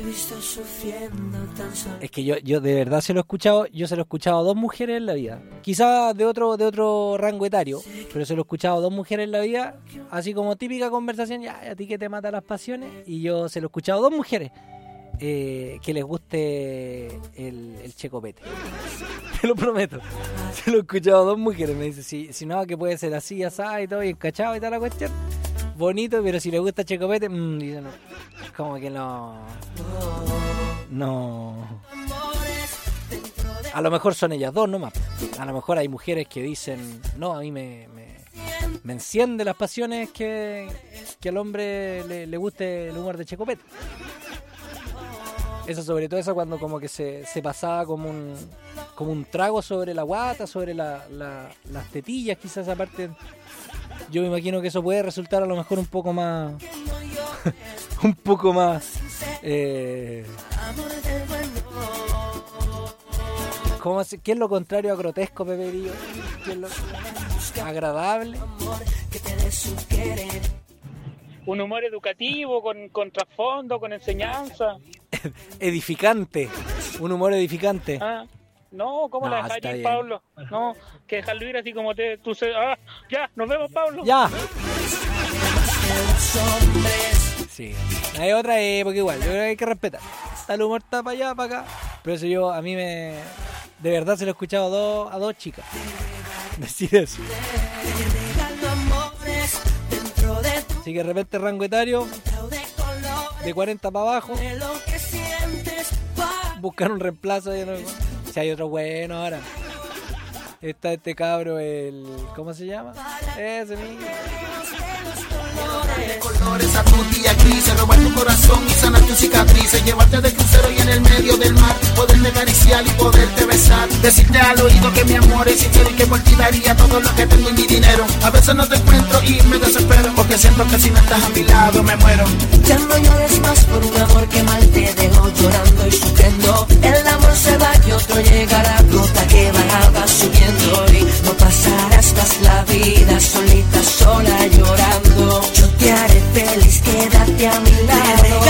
Es que yo de verdad se lo he escuchado, a 2 mujeres en la vida. Quizás de otro rango etario, pero se lo he escuchado a 2 mujeres en la vida, así como típica conversación, ya, a ti que te mata las pasiones, y yo se lo he escuchado a 2 mujeres que les guste el checopete. Te lo prometo. Se lo he escuchado a 2 mujeres, me dice, si no, que puede ser así, asá y todo, y encachado y toda la cuestión. Bonito, pero si le gusta checopete, dice no. Como que no. A lo mejor son ellas 2 nomás. A lo mejor hay mujeres que dicen, no, a mí me enciende las pasiones que al hombre le guste el humor de checopete. Eso, sobre todo eso cuando como que se pasaba como un trago sobre la guata, sobre las tetillas, quizás aparte. Yo me imagino que eso puede resultar a lo mejor un poco más ¿qué es lo contrario a grotesco, Pepe Grillo? ¿Qué es lo agradable? Un humor educativo, con trasfondo, con enseñanza. Edificante, un humor edificante. No, ¿cómo la dejaría ir, Pablo? No, que dejarlo ir así como tú se... ya, nos vemos, Pablo. Ya. Sí, hay otra época igual, yo creo que hay que respetar. El humor está para allá, para acá. Pero eso a mí de verdad se lo he escuchado a dos chicas decir eso. Así que de repente rango etario de 40 para abajo, buscar un reemplazo. Si hay otro bueno ahora. Está este cabro, ¿cómo se llama? Ese mismo. Colores a tu día gris, robar tu corazón y sanar tus cicatrices, llevarte de crucero y en el medio del mar, poderme acariciar y poderte besar, decirte al oído que mi amor es sincero y que por ti daría todo lo que tengo y mi dinero. A veces no te encuentro y me desespero, porque siento que si no estás a mi lado me muero. Ya no llores más por un amor que mal te dejó llorando y sufriendo. El amor se va y otro llegará, gota que va subiendo y no pasarás más la vida solita, sola llorando. Yo te haré feliz, quédate a mi lado.